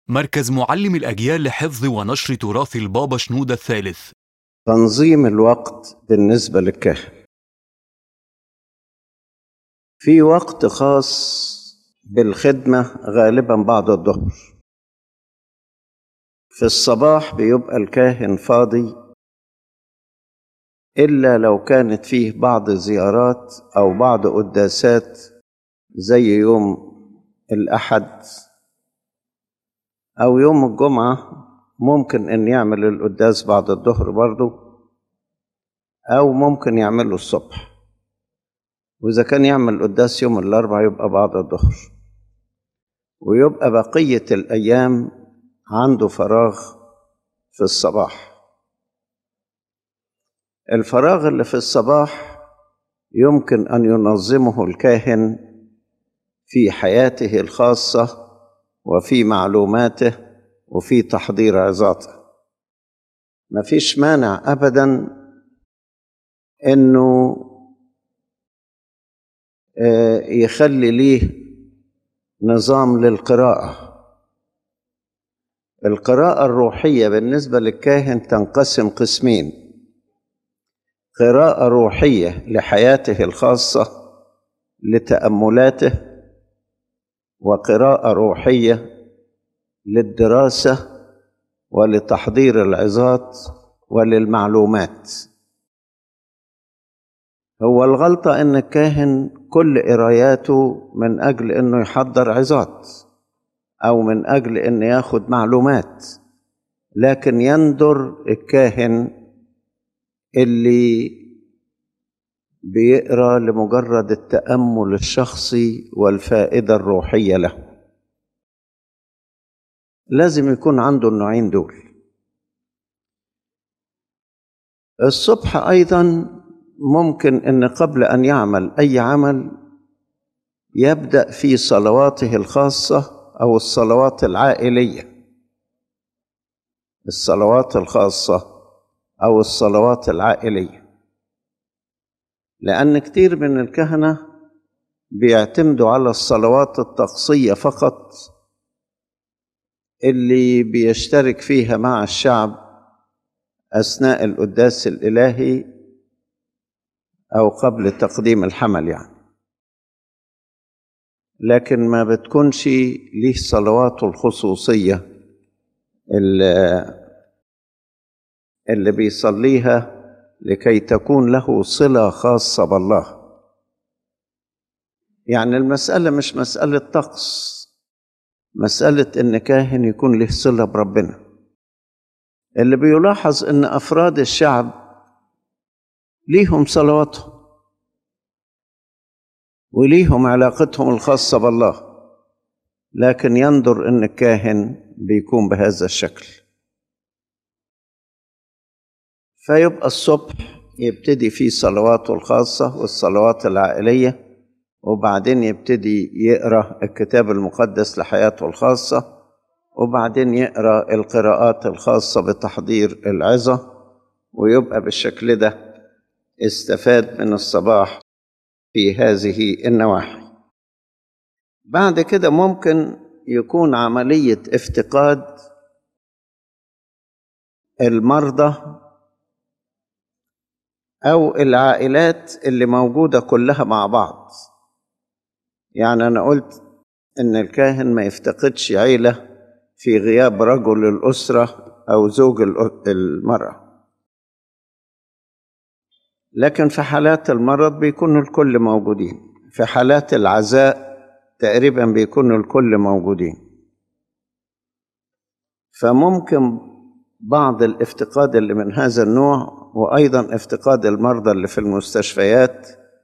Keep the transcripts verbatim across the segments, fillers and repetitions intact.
مركز معلم الأجيال لحفظ ونشر تراث البابا شنودة الثالث. تنظيم الوقت بالنسبة للكاهن. في وقت خاص بالخدمة غالبا بعد الظهر. في الصباح بيبقى الكاهن فاضي إلا لو كانت فيه بعض زيارات أو بعض قداسات زي يوم الأحد أو يوم الجمعة، ممكن أن يعمل القداس بعد الظهر برضو، أو ممكن يعمله الصبح. وإذا كان يعمل قداس يوم الأربعاء يبقى بعد الظهر، ويبقى بقية الأيام عنده فراغ في الصباح. الفراغ اللي في الصباح يمكن أن ينظمه الكاهن في حياته الخاصة وفي معلوماته وفي تحضير عظاته. مفيش مانع أبدا إنه يخلي ليه نظام للقراءة. القراءة الروحية بالنسبة للكاهن تنقسم قسمين: قراءة روحية لحياته الخاصة لتأملاته، وقراءة روحية للدراسة ولتحضير العظات وللمعلومات. هو الغلطة إن الكاهن كل قراياته من أجل إنه يحضر عظات أو من أجل إنه ياخد معلومات، لكن يندر الكاهن اللي بيقرأ لمجرد التأمل الشخصي والفائدة الروحية له. لازم يكون عنده النوعين دول. الصبح أيضا ممكن إن قبل أن يعمل أي عمل يبدأ في صلواته الخاصة أو الصلوات العائلية. الصلوات الخاصة أو الصلوات العائلية، لأن كتير من الكهنة بيعتمدوا على الصلوات الطقسية فقط اللي بيشترك فيها مع الشعب أثناء القداس الإلهي أو قبل تقديم الحمل يعني، لكن ما بتكونش ليه صلواته الخصوصية اللي, اللي بيصليها لكي تكون له صلة خاصة بالله. يعني المسألة مش مسألة طقس، مسألة إن كاهن يكون له صلة بربنا. اللي بيلاحظ إن أفراد الشعب ليهم صلواتهم وليهم علاقتهم الخاصة بالله، لكن ينظر إن الكاهن بيكون بهذا الشكل. فيبقى الصبح يبتدي في صلواته الخاصة والصلوات العائلية، وبعدين يبتدي يقرأ الكتاب المقدس لحياته الخاصة، وبعدين يقرأ القراءات الخاصة بتحضير العظة، ويبقى بالشكل ده استفاد من الصباح في هذه النواحي. بعد كده ممكن يكون عملية افتقاد المرضى أو العائلات اللي موجودة كلها مع بعض. يعني أنا قلت إن الكاهن ما يفتقدش عيلة في غياب رجل الأسرة أو زوج المرأة، لكن في حالات المرض بيكون الكل موجودين. في حالات العزاء تقريبا بيكون الكل موجودين. فممكن بعض الافتقاد اللي من هذا النوع، وأيضا افتقاد المرضى اللي في المستشفيات،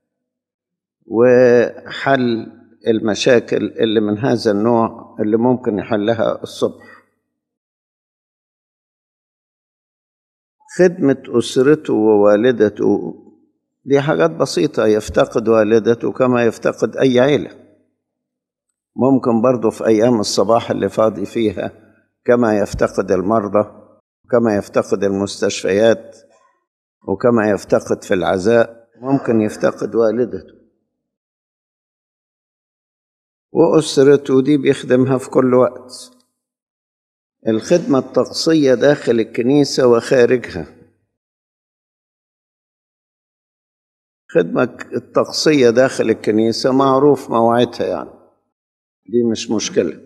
وحل المشاكل اللي من هذا النوع اللي ممكن يحلها الصبح. خدمة أسرته ووالدته دي حاجات بسيطة، يفتقد والدته كما يفتقد أي عيلة. ممكن برضو في أيام الصباح اللي فاضي فيها كما يفتقد المرضى، كما يفتقد المستشفيات، وكما يفتقد في العزاء ممكن يفتقد والدته. وأسرته دي بيخدمها في كل وقت. الخدمة الطقسية داخل الكنيسة وخارجها. خدمة الطقسية داخل الكنيسة معروف موعدها، يعني دي مش مشكلة.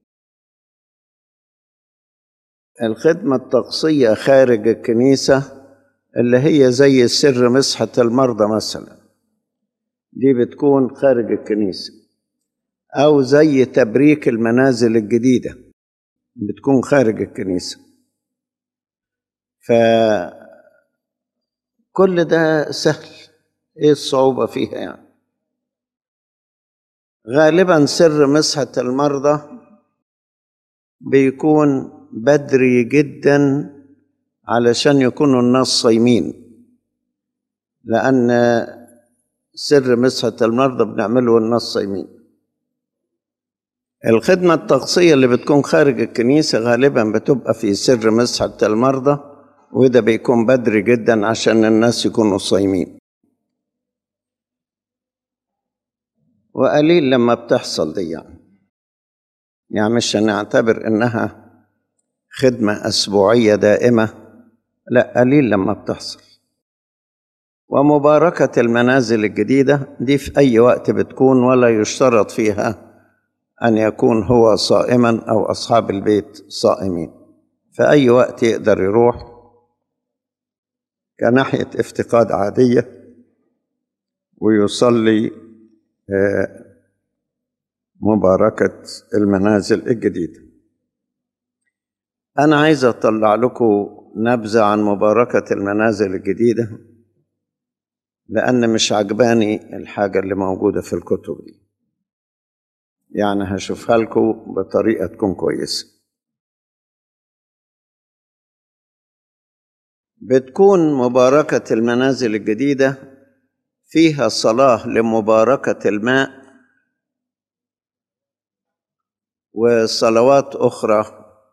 الخدمة الطقسية خارج الكنيسة اللي هي زي سر مسحة المرضى مثلا، دي بتكون خارج الكنيسة، أو زي تبريك المنازل الجديدة بتكون خارج الكنيسة. فكل ده سهل، ايه الصعوبة فيها يعني؟ غالبا سر مسحة المرضى بيكون بدري جدا علشان يكونوا الناس صايمين، لأن سر مسحة المرضى بنعمله والناس صايمين. الخدمة الطقسية اللي بتكون خارج الكنيسة غالبا بتبقى في سر مسحة المرضى، وده بيكون بدري جدا عشان الناس يكونوا صايمين، وقليل لما بتحصل دي يعني. يعني مش هنعتبر إنها خدمة أسبوعية دائمة، لا، قليل لما بتحصل. ومباركة المنازل الجديدة دي في أي وقت بتكون، ولا يشترط فيها أن يكون هو صائما أو أصحاب البيت صائمين، في أي وقت يقدر يروح كناحية افتقاد عادية ويصلي مباركة المنازل الجديدة. أنا عايز أطلع لكم نبذة عن مباركة المنازل الجديدة، لأن مش عجباني الحاجة اللي موجودة في الكتب دي، يعني هشوفها لكم بطريقة تكون كويسة. بتكون مباركة المنازل الجديدة فيها صلاة لمباركة الماء وصلوات أخرى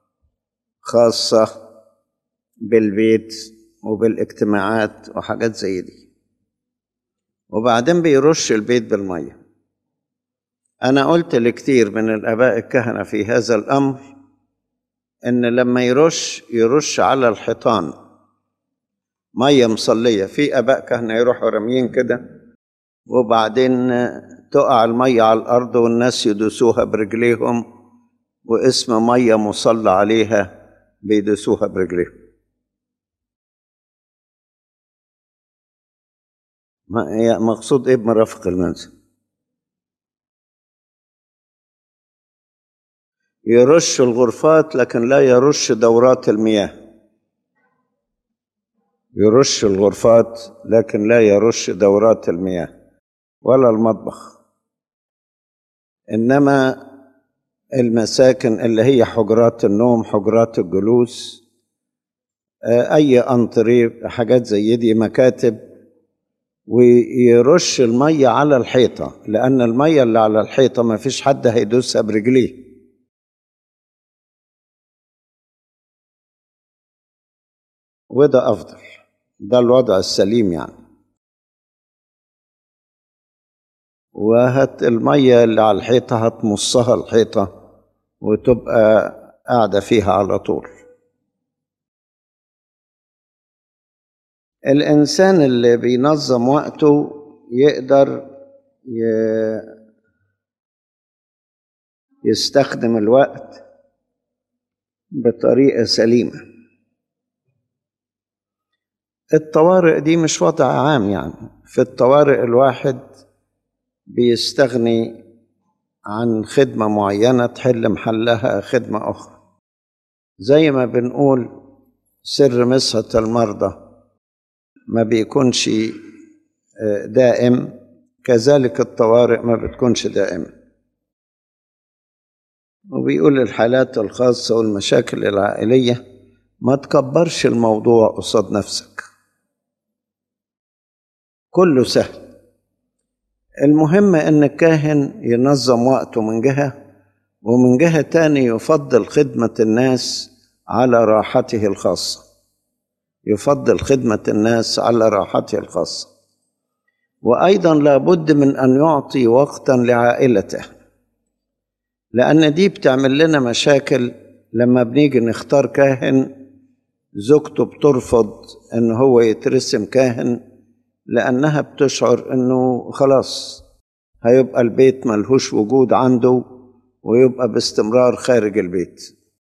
خاصة بالبيت وبالاجتماعات وحاجات زي دي، وبعدين بيرش البيت بالمية. أنا قلت لكتير من الآباء الكهنة في هذا الأمر إن لما يرش يرش على الحيطان مية مصلية. في آباء كهنة يروحوا رميين كده وبعدين تقع المية على الأرض والناس يدوسوها برجليهم، واسم مية مصلى عليها بيدوسوها برجليهم. مقصود إيه بمرافق المنزل؟ يرش الغرفات لكن لا يرش دورات المياه. يرش الغرفات لكن لا يرش دورات المياه ولا المطبخ. إنما المساكن اللي هي حجرات النوم، حجرات الجلوس، أي أنطريه، حاجات زي دي، مكاتب، ويرش المية على الحيطة، لأن المية اللي على الحيطة ما فيش حد هيدوسها برجليه. وده أفضل، ده الوضع السليم يعني. وهات المية اللي على الحيطة هتمصها الحيطة وتبقى قاعدة فيها على طول. الإنسان اللي بينظم وقته يقدر يستخدم الوقت بطريقة سليمة. الطوارئ دي مش وضع عام، يعني في الطوارئ الواحد بيستغني عن خدمة معينة تحل محلها خدمة أخرى. زي ما بنقول سر مسحة المرضى ما بيكونش دائم، كذلك الطوارئ ما بتكونش دائم. وبيقول الحالات الخاصة والمشاكل العائلية ما تكبرش الموضوع قصاد نفسك، كله سهل. المهم ان الكاهن ينظم وقته من جهة، ومن جهة تاني يفضل خدمة الناس على راحته الخاصة. يفضل خدمة الناس على راحته الخاصة. وأيضا لابد من أن يعطي وقتا لعائلته، لأن دي بتعمل لنا مشاكل لما بنيجي نختار كاهن زوجته بترفض ان هو يترسم كاهن، لانها بتشعر انه خلاص هيبقى البيت ملهوش وجود عنده ويبقى باستمرار خارج البيت.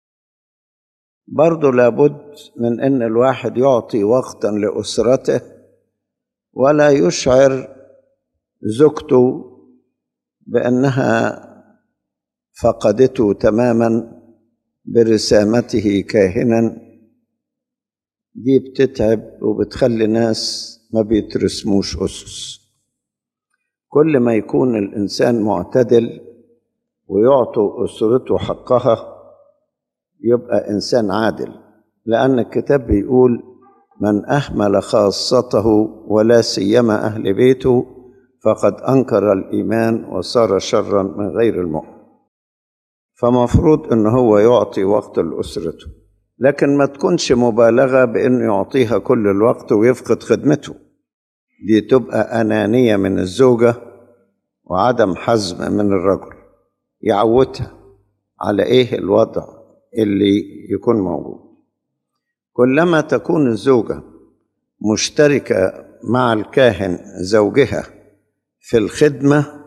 برضو لابد من ان الواحد يعطي وقتا لأسرته ولا يشعر زوجته بأنها فقدته تماما برسامته كاهنا. دي بتتعب وبتخلي ناس ما بيترسموش أسس. كل ما يكون الإنسان معتدل ويعطوا أسرته حقها يبقى إنسان عادل، لأن الكتاب بيقول من أهمل خاصته ولا سيما أهل بيته فقد أنكر الإيمان وصار شرا من غير المؤمن. فمفروض أنه هو يعطي وقت لأسرته، لكن ما تكونش مبالغة بأنه يعطيها كل الوقت ويفقد خدمته. دي تبقى أنانية من الزوجة وعدم حزم من الرجل، يعودها على إيه الوضع اللي يكون موجود. كلما تكون الزوجة مشتركة مع الكاهن زوجها في الخدمة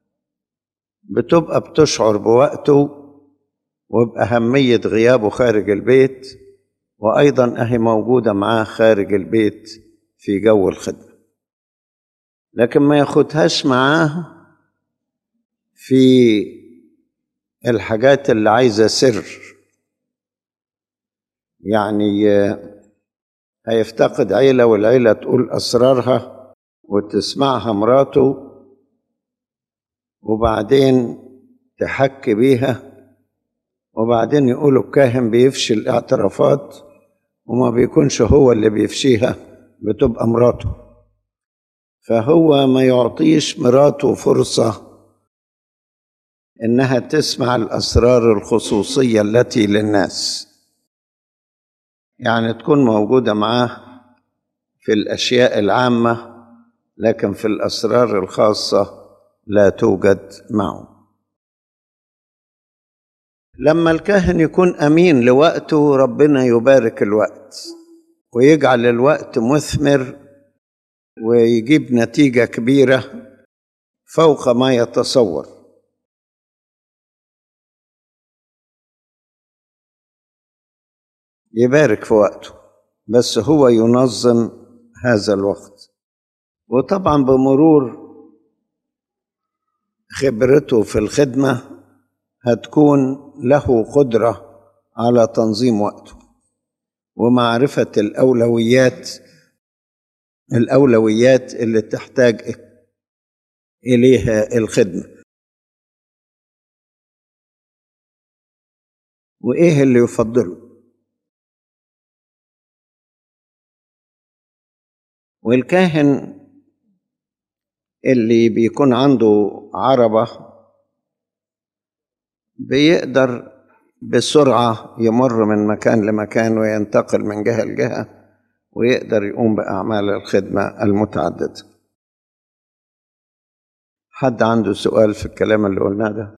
بتبقى بتشعر بوقته وبأهمية غيابه خارج البيت، وأيضا أهي موجودة معاه خارج البيت في جو الخدمة. لكن ما ياخدهاش معاه في الحاجات اللي عايزة سر، يعني هيفتقد عيلة والعيلة تقول أسرارها وتسمعها مراته وبعدين تحكي بيها، وبعدين يقولوا الكاهن بيفشي الاعترافات وما بيكونش هو اللي بيفشيها، بتبقى مراته. فهو ما يعطيش مراته فرصة إنها تسمع الأسرار الخصوصية التي للناس، يعني تكون موجودة معاه في الأشياء العامة لكن في الأسرار الخاصة لا توجد معه. لما الكاهن يكون أمين لوقته ربنا يبارك الوقت ويجعل الوقت مثمر ويجيب نتيجة كبيرة فوق ما يتصور. يبارك في وقته بس هو ينظم هذا الوقت. وطبعا بمرور خبرته في الخدمة هتكون له قدرة على تنظيم وقته ومعرفة الأولويات الأولويات اللي تحتاج إليها الخدمة، وإيه اللي يفضله. والكاهن اللي بيكون عنده عربة بيقدر بسرعة يمر من مكان لمكان وينتقل من جهة لجهة ويقدر يقوم بأعمال الخدمة المتعددة. حد عنده سؤال في الكلام اللي قلناه ده؟